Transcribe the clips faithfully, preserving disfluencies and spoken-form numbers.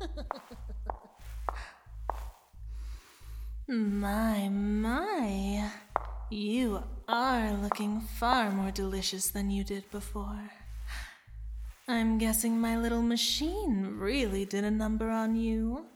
My, my. You are looking far more delicious than you did before. I'm guessing my little machine really did a number on you.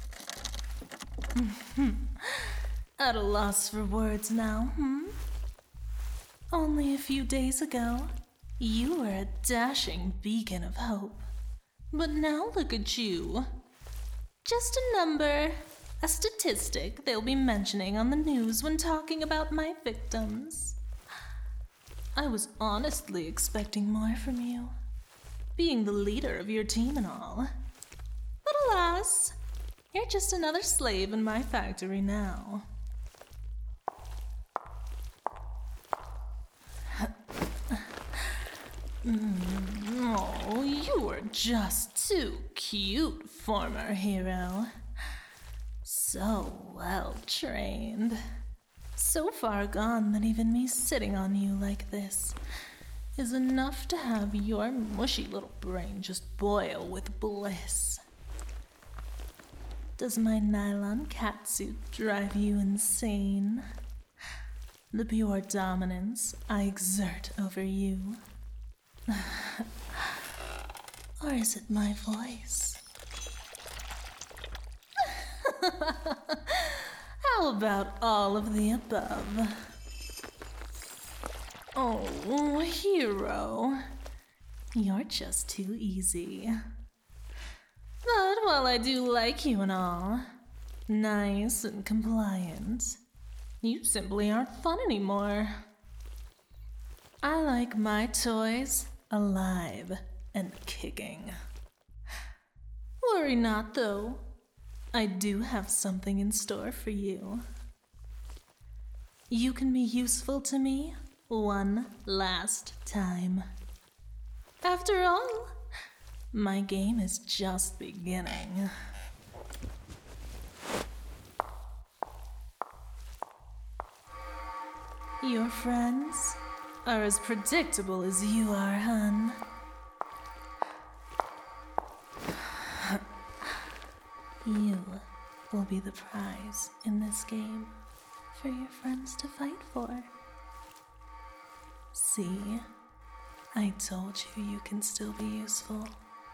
At a loss for words now, hmm? Only a few days ago, you were a dashing beacon of hope. But now look at you. Just a number, a statistic they'll be mentioning on the news when talking about my victims. I was honestly expecting more from you, being the leader of your team and all. But alas, you're just another slave in my factory now. Oh, you are just too cute, former hero. So well trained. So far gone that even me sitting on you like this is enough to have your mushy little brain just boil with bliss. Does my nylon catsuit drive you insane? The pure dominance I exert over you? Or is it my voice? How about all of the above? Oh, hero. You're just too easy. But while I do like you and all, nice and compliant, you simply aren't fun anymore. I like my toys alive and kicking. Worry not, though. I do have something in store for you. You can be useful to me one last time. After all, my game is just beginning. Your friends are as predictable as you are, hun. You will be the prize in this game for your friends to fight for. See, I told you you can still be useful.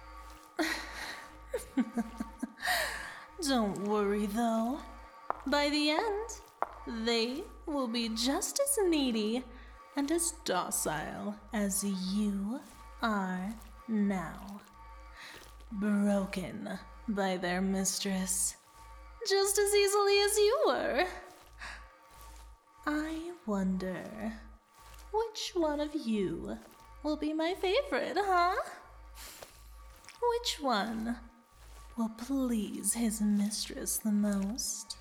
Don't worry, though. By the end, they will be just as needy and as docile as you are now. Broken by their mistress, just as easily as you were. I wonder, which one of you will be my favorite, huh? Which one will please his mistress the most?